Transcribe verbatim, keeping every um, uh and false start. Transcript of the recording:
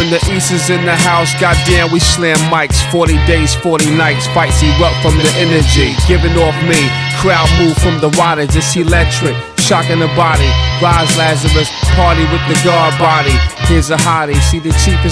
the East is in the house, goddamn, we slam mics. Forty days, forty nights, fights erupt from the energy giving off me. Crowd move from the wattage, it's electric, shocking the body. Rise Lazarus, party with the guard body. Here's a hottie, see the chief is